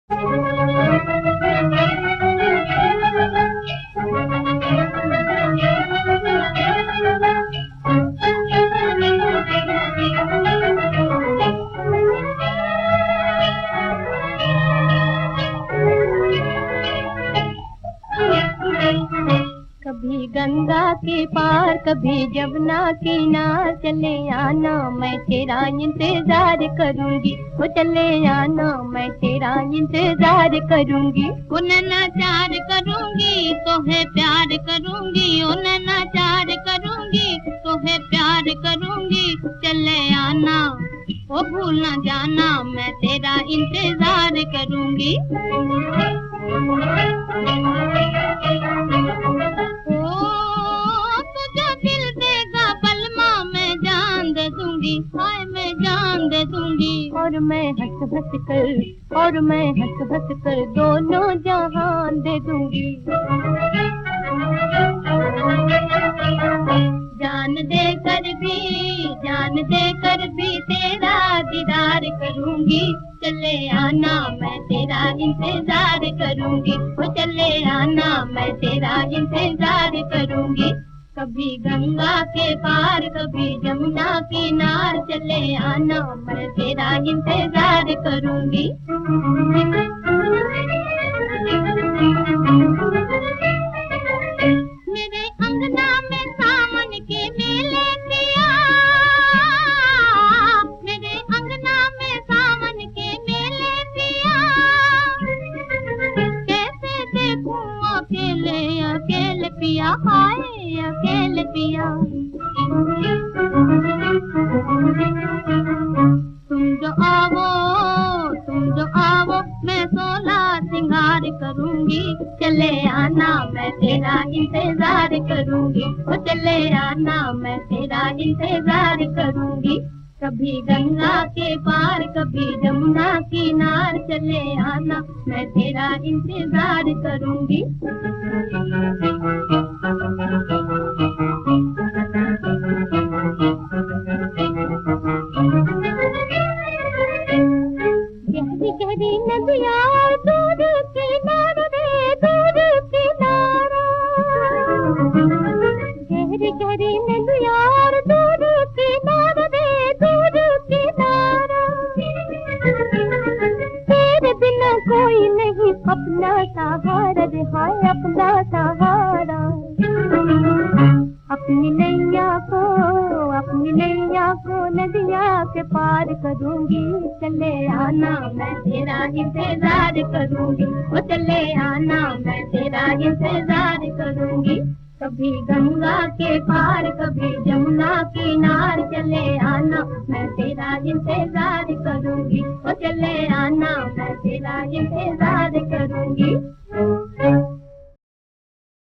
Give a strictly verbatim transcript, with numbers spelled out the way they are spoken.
कभी गंगा के पार कभी जमुना किनार चले आना, मैं तेरा इंतजार करूंगी। वो चले आना, मैं तेरा इंतजार करूंगी। नैनाचार करूंगी तो है प्यार करूंगी, ओ नैनाचार करूंगी तो है प्यार करूंगी। चले आना ओ भूल न जाना, मैं तेरा इंतजार करूंगी। हाय मैं जान दे दूंगी, और मैं हंस हंस कर और मैं हंस हंस कर दोनों जहान दे दूंगी। जान दे कर भी जान दे कर भी तेरा दीदार करूंगी। चले आना मैं तेरा इंतजार करूंगी, ओ चले आना मैं तेरा इंतजार करूंगी। कभी गंगा के पार कभी जमुना किनार चले आना, मैं तेरा इंतजार करूंगी। मेरे अंगना में सावन के मेले पिया, मेरे अंगना में सावन के मेले पिया। कैसे देखूं अकेले अकेले पिया, हाय अकेले पिया। तुम जो आवो तुम जो आवो मैं सोला सिंगार करूंगी। चले आना मैं तेरा इंतजार करूंगी, ओ चले आना मैं तेरा इंतजार करूंगी। कभी गंगा के पार कभी जमुना किनार चले आना, मैं तेरा इंतजार करूंगी। गहरी गहरी नदिया दूर किनारा रे दूर किनारा, गहरी गहरी नदिया दूर किनारा रे दूर किनारा। तेरे बिना कोई नहीं अपना सहारा रे, हाय अपना सहारा। अपनी नैया को अपनी नैया को नदिया के पार करूंगी। चले आना मैं तेरा इंतजार करूंगी, ओ चले आना मैं तेरा इंतजार करूंगी। कभी गंगा के पार कभी जमुना किनार चले आना, मैं तेरा इंतजार करूंगी, ओ चले आना मैं तेरा इंतजार करूंगी।